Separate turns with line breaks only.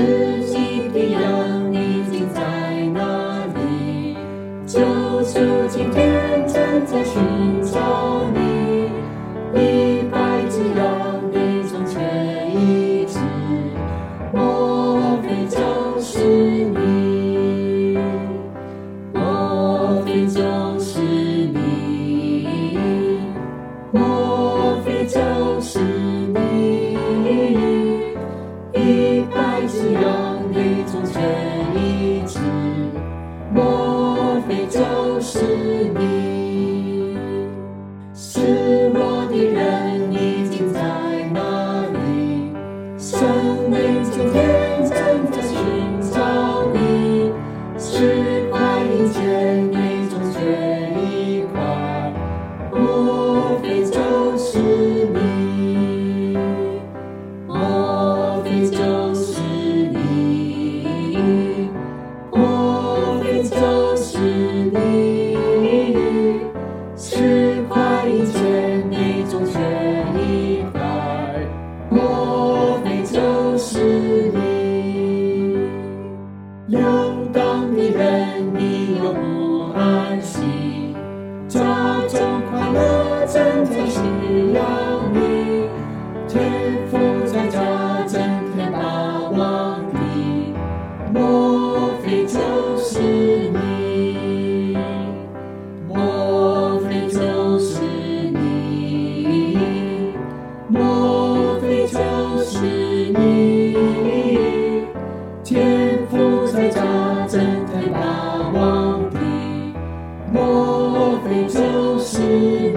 世纪的羊已经在哪里？救主今天正在寻找你。100只羊里中缺一只，莫非就是你？莫非就是你？莫非就是你？100只羊里中缺一只，莫非就是你？失落的人已经在哪里？生命今天正在寻找你。10块银钱内中缺一块，莫非就是你？莫非就是你？莫非就是你？10块银钱内中缺一块，莫非就是你？流荡的人，你有不安息，家中快乐正在需要你。天父在家整天把望你，莫非就是你？莫非就是你？莫非就是你？天父在家整天把望你，莫非就是